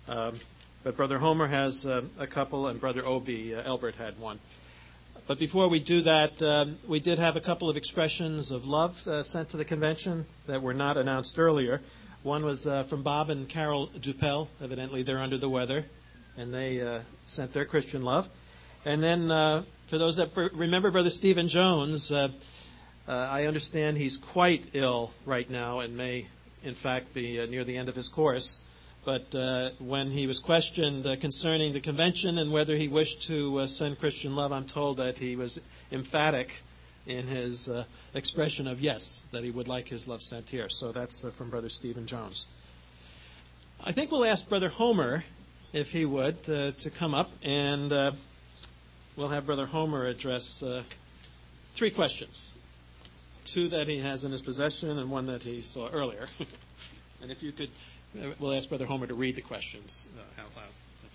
But Brother Homer has a couple, and Brother Obie Elbert had one. But before we do that, we did have a couple of expressions of love sent to the convention that were not announced earlier. One was from Bob and Carol Dupel. Evidently, they're under the weather, and they sent their Christian love. And then, for those that remember Brother Stephen Jones, I understand he's quite ill right now and may, in fact, be near the end of his course. But when he was questioned concerning the convention and whether he wished to send Christian love, I'm told that he was emphatic in his expression of yes, that he would like his love sent here. So that's from Brother Stephen Jones. I think we'll ask Brother Homer, if he would, to come up, and we'll have Brother Homer address 3 questions. 2 that he has in his possession and 1 that he saw earlier. And if you could... We'll ask Brother Homer to read the questions out loud.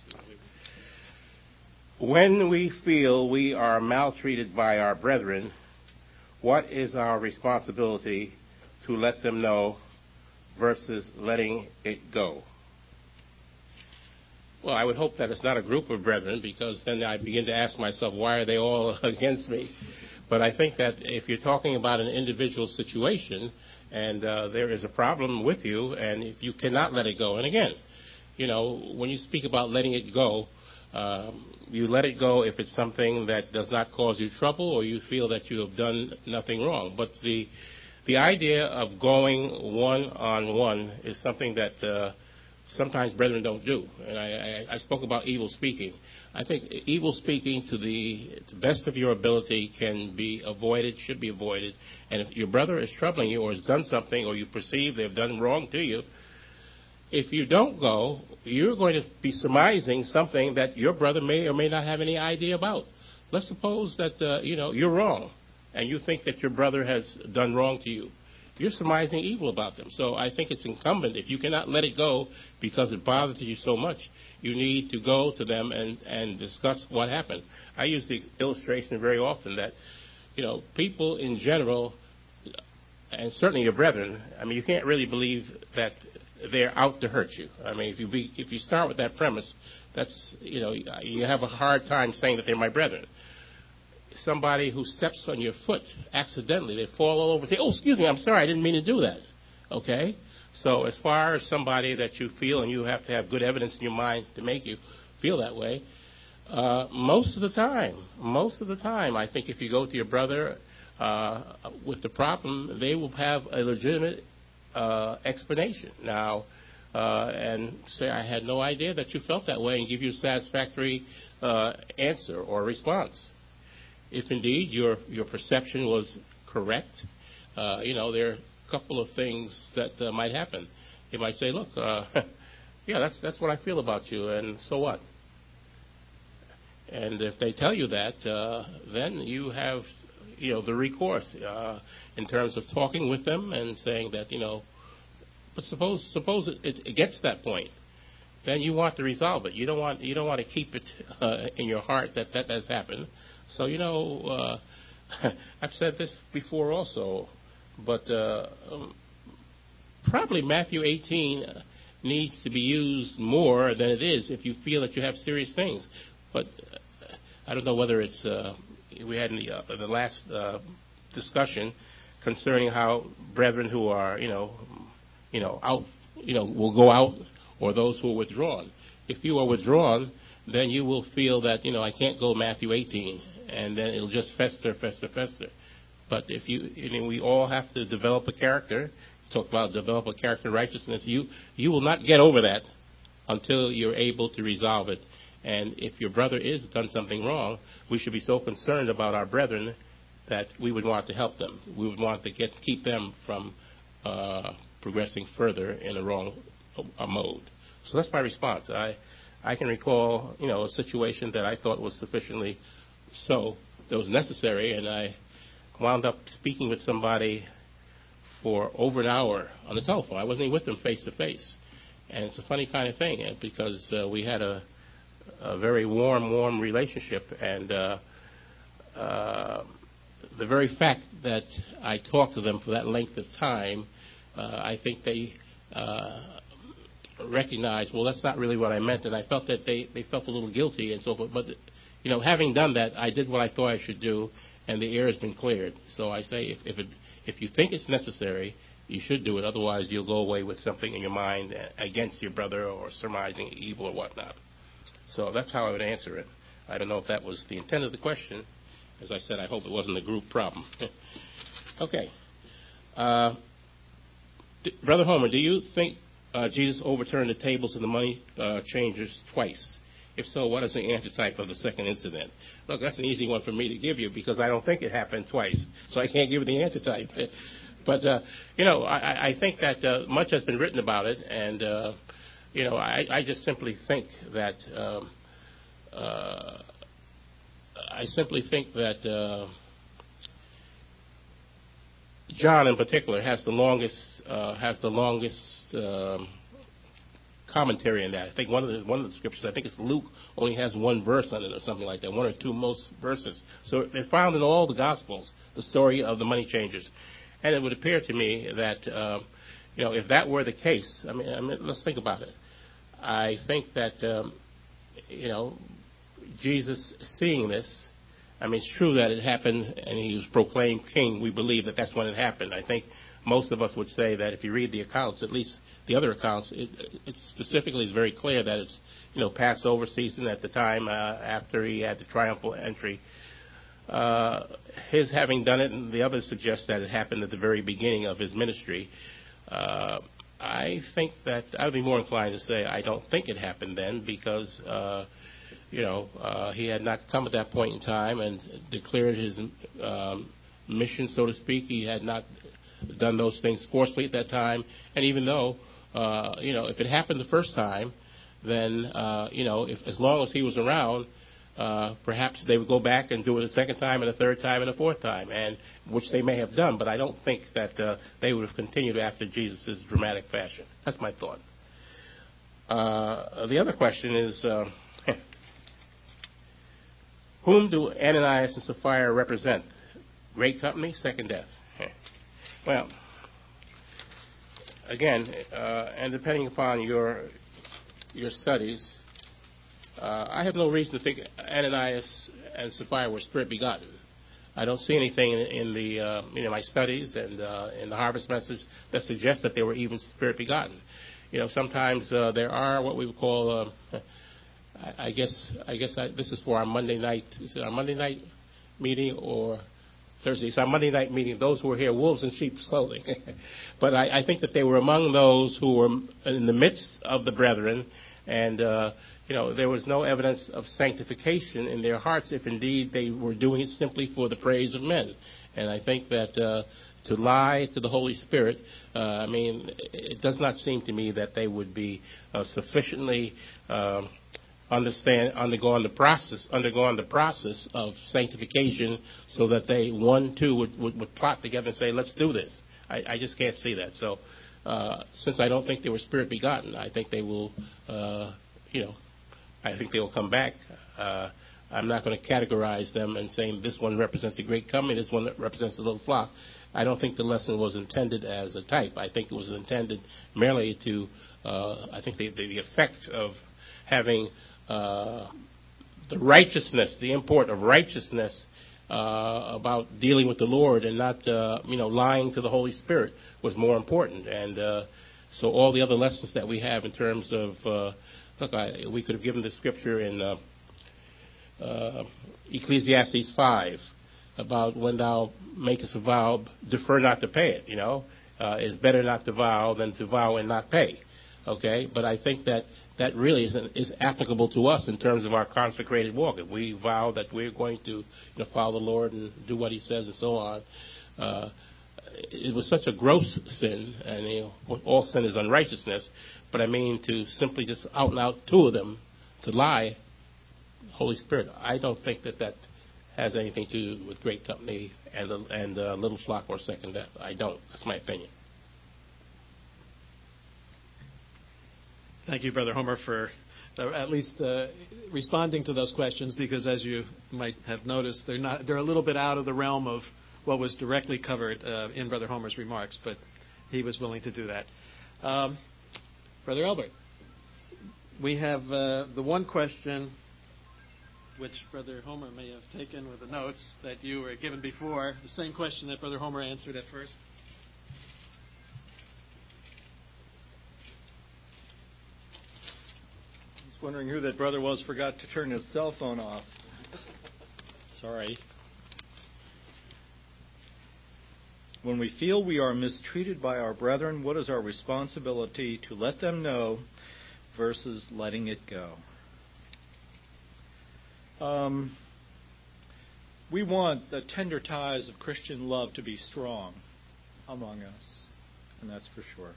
When we feel we are maltreated by our brethren, what is our responsibility to let them know versus letting it go? Well, I would hope that it's not a group of brethren, because then I begin to ask myself, why are they all against me? But I think that if you're talking about an individual situation, and there is a problem with you, and if you cannot let it go, and again, when you speak about letting it go, you let it go if it's something that does not cause you trouble or you feel that you have done nothing wrong. But the idea of going one-on-one is something that sometimes brethren don't do. And I spoke about evil speaking. I think evil speaking to the best of your ability can be avoided, should be avoided. And if your brother is troubling you or has done something or you perceive they've done wrong to you, if you don't go, you're going to be surmising something that your brother may or may not have any idea about. Let's suppose that, you're wrong and you think that your brother has done wrong to you. You're surmising evil about them. So I think it's incumbent, if you cannot let it go because it bothers you so much, you need to go to them and discuss what happened. I use the illustration very often that, people in general, and certainly your brethren, you can't really believe that they're out to hurt you. If you start with that premise, that's, you have a hard time saying that they're my brethren. Somebody who steps on your foot accidentally, they fall all over and say, oh, excuse me, I'm sorry, I didn't mean to do that. Okay? So as far as somebody that you feel, and you have to have good evidence in your mind to make you feel that way, most of the time, I think if you go to your brother with the problem, they will have a legitimate explanation now and say, I had no idea that you felt that way, and give you a satisfactory answer or response. If indeed your perception was correct, there are a couple of things that might happen. You might say, look, yeah, that's what I feel about you, and so what? And if they tell you that, then you have, the recourse in terms of talking with them and saying that, but suppose it gets to that point, then you want to resolve it. You don't want to keep it in your heart that has happened. So, I've said this before also, but probably Matthew 18 needs to be used more than it is if you feel that you have serious things. But I don't know whether it's we had in the last discussion concerning how brethren who are out will go out, or those who are withdrawn. If you are withdrawn, then you will feel that I can't go Matthew 18, and then it'll just fester. But if we all have to develop a character. Talk about develop a character of righteousness. You will not get over that until you're able to resolve it. And if your brother is done something wrong, we should be so concerned about our brethren that we would want to help them. We would want to keep them from progressing further in a wrong mode. So that's my response. I can recall, a situation that I thought was sufficiently so that was necessary, and I wound up speaking with somebody for over an hour on the telephone. I wasn't even with them face to face, and it's a funny kind of thing because we had a very warm relationship, and the very fact that I talked to them for that length of time, I think they recognized, well, that's not really what I meant, and I felt that they felt a little guilty and so forth. But, having done that, I did what I thought I should do, and the air has been cleared. So I say if you think it's necessary, you should do it. Otherwise, you'll go away with something in your mind against your brother or surmising evil or whatnot. So that's how I would answer it. I don't know if that was the intent of the question. As I said, I hope it wasn't a group problem. Okay. Brother Homer, do you think Jesus overturned the tables of the money changers twice? If so, what is the antitype of the second incident? Look, that's an easy one for me to give you because I don't think it happened twice, so I can't give you the antitype. But, I think that much has been written about it, and, I just simply think that John in particular has the longest commentary on that. I think one of the scriptures, I think it's Luke, only has one verse on it or something like that, one or two most verses. So it's found in all the Gospels, the story of the money changers. And it would appear to me that, if that were the case, I mean, let's think about it. I think that, Jesus seeing this, I mean, it's true that it happened and he was proclaimed king. We believe that that's when it happened. I think most of us would say that if you read the accounts, at least the other accounts, it specifically is very clear that it's, Passover season at the time after he had the triumphal entry. His having done it, and the others suggest that it happened at the very beginning of his ministry. I think that I would be more inclined to say I don't think it happened then because, he had not come at that point in time and declared his mission, so to speak. He had not done those things forcefully at that time. And even though, if it happened the first time, then, if as long as he was around, perhaps they would go back and do it a second time and a third time and a fourth time, and which they may have done, but I don't think that they would have continued after Jesus' dramatic fashion. That's my thought. The other question is, whom do Ananias and Sapphira represent? Great company, second death. Well, again, and depending upon your studies, I have no reason to think Ananias and Sapphira were spirit begotten. I don't see anything in the my studies and in the harvest message that suggests that they were even spirit begotten. Sometimes there are what we would call, I guess this is for our Monday night. Is it our Monday night meeting or Thursday? It's our Monday night meeting. Those who are here, wolves in sheep's clothing. But I think that they were among those who were in the midst of the brethren, and there was no evidence of sanctification in their hearts if indeed they were doing it simply for the praise of men. And I think that to lie to the Holy Spirit, it does not seem to me that they would be sufficiently undergone the process of sanctification so that they, would plot together and say, let's do this. I just can't see that. So since I don't think they were spirit begotten, I think they will, I think they will come back. I'm not going to categorize them and saying this one represents the great company, this one represents the little flock. I don't think the lesson was intended as a type. I think it was intended merely to, I think the effect of having the righteousness, the import of righteousness about dealing with the Lord and not, lying to the Holy Spirit was more important. And so all the other lessons that we have in terms of, we could have given the scripture in Ecclesiastes 5 about when thou makest a vow, defer not to pay it. It's better not to vow than to vow and not pay. Okay, but I think that really is applicable to us in terms of our consecrated walk. If we vow that we're going to follow the Lord and do what He says and so on, it was such a gross sin, and all sin is unrighteousness. But I mean to simply just out and out two of them to lie, Holy Spirit. I don't think that has anything to do with great company and little flock or second death. I don't. That's my opinion. Thank you, Brother Homer, for at least responding to those questions, because as you might have noticed, they're a little bit out of the realm of what was directly covered in Brother Homer's remarks, but he was willing to do that. Brother Albert. We have the one question which Brother Homer may have taken with the notes that you were given before, the same question that Brother Homer answered at first. I was wondering who that brother was forgot to turn his cell phone off. Sorry. When we feel we are mistreated by our brethren, what is our responsibility to let them know versus letting it go? We want the tender ties of Christian love to be strong among us, and that's for sure.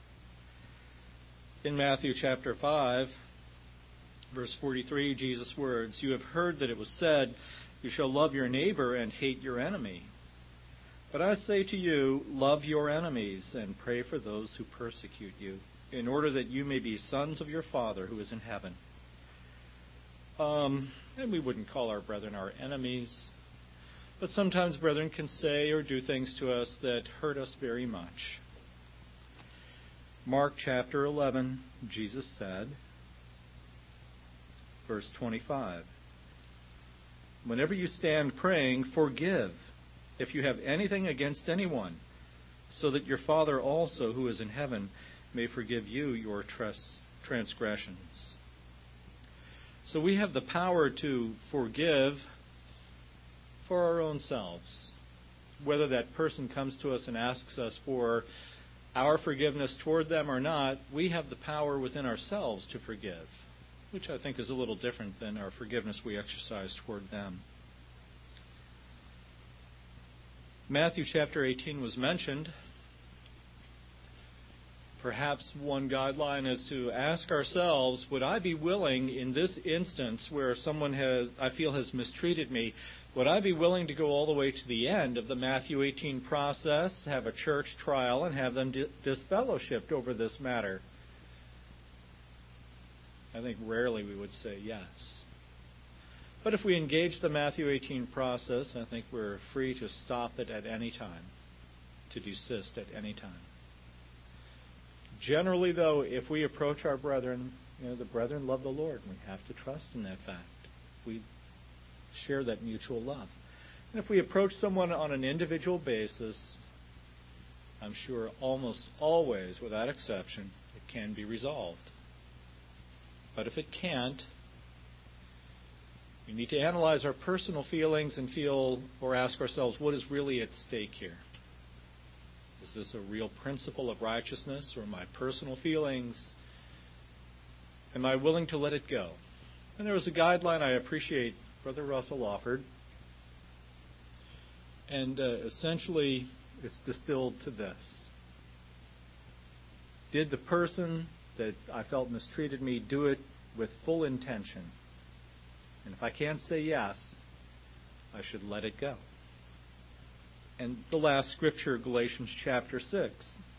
In Matthew chapter 5, verse 43, Jesus' words, "You have heard that it was said, 'You shall love your neighbor and hate your enemy.' But I say to you, love your enemies and pray for those who persecute you, in order that you may be sons of your Father who is in heaven." And we wouldn't call our brethren our enemies, but sometimes brethren can say or do things to us that hurt us very much. Mark chapter 11, Jesus said, verse 25, "Whenever you stand praying, forgive if you have anything against anyone, so that your Father also, who is in heaven, may forgive you your transgressions." So we have the power to forgive for our own selves. Whether that person comes to us and asks us for our forgiveness toward them or not, we have the power within ourselves to forgive, which I think is a little different than our forgiveness we exercise toward them. Matthew chapter 18 was mentioned. Perhaps one guideline is to ask ourselves, would I be willing in this instance where someone I feel has mistreated me, would I be willing to go all the way to the end of the Matthew 18 process, have a church trial, and have them disfellowshipped over this matter? I think rarely we would say yes. But if we engage the Matthew 18 process, I think we're free to stop it at any time, to desist at any time. Generally, though, if we approach our brethren, the brethren love the Lord, and we have to trust in that fact. We share that mutual love. And if we approach someone on an individual basis, I'm sure almost always, without exception, it can be resolved. But if it can't, we need to analyze our personal feelings and ask ourselves, what is really at stake here? Is this a real principle of righteousness, or my personal feelings? Am I willing to let it go? And there was a guideline I appreciate Brother Russell offered. And essentially, it's distilled to this. Did the person that I felt mistreated me do it with full intention? And if I can't say yes, I should let it go. And the last scripture, Galatians chapter 6.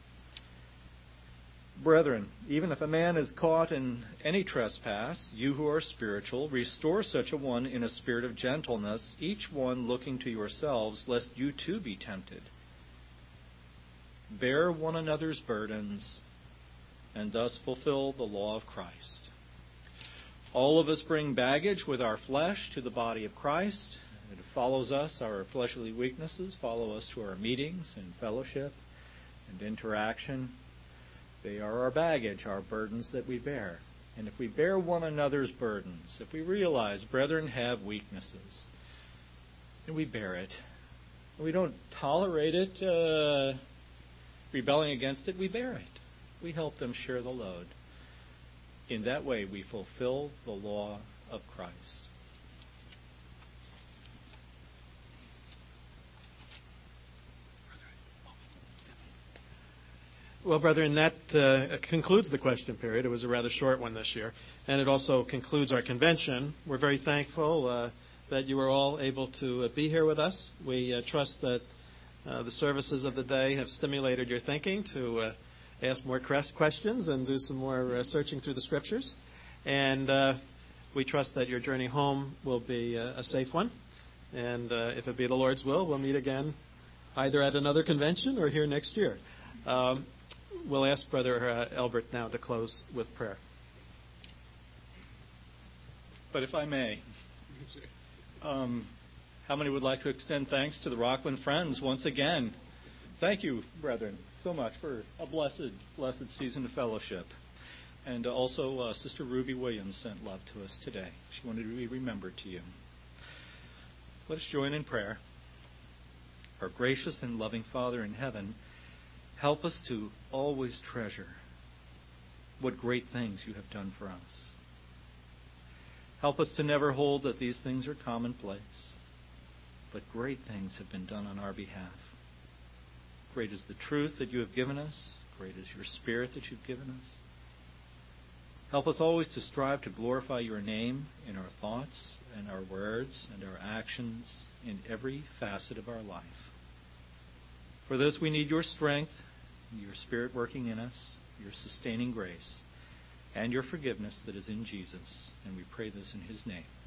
"Brethren, even if a man is caught in any trespass, you who are spiritual, restore such a one in a spirit of gentleness, each one looking to yourselves, lest you too be tempted. Bear one another's burdens, and thus fulfill the law of Christ." All of us bring baggage with our flesh to the body of Christ. It follows us, our fleshly weaknesses follow us to our meetings and fellowship and interaction. They are our baggage, our burdens that we bear. And if we bear one another's burdens, if we realize brethren have weaknesses, and we bear it, and we don't tolerate it, rebelling against it, we bear it. We help them share the load. In that way, we fulfill the law of Christ. Well, brethren, that concludes the question period. It was a rather short one this year. And it also concludes our convention. We're very thankful that you were all able to be here with us. We trust that the services of the day have stimulated your thinking to ask more questions and do some more searching through the Scriptures. And we trust that your journey home will be a safe one. And if it be the Lord's will, we'll meet again either at another convention or here next year. We'll ask Brother Elbert now to close with prayer. But if I may, how many would like to extend thanks to the Rockland Friends once again? Thank you, brethren, so much for a blessed season of fellowship. And also, Sister Ruby Williams sent love to us today. She wanted to be remembered to you. Let us join in prayer. Our gracious and loving Father in heaven, help us to always treasure what great things you have done for us. Help us to never hold that these things are commonplace, but great things have been done on our behalf. Great is the truth that you have given us. Great is your Spirit that you've given us. Help us always to strive to glorify your name in our thoughts and our words and our actions in every facet of our life. For this we need your strength, your Spirit working in us, your sustaining grace, and your forgiveness that is in Jesus. And we pray this in his name.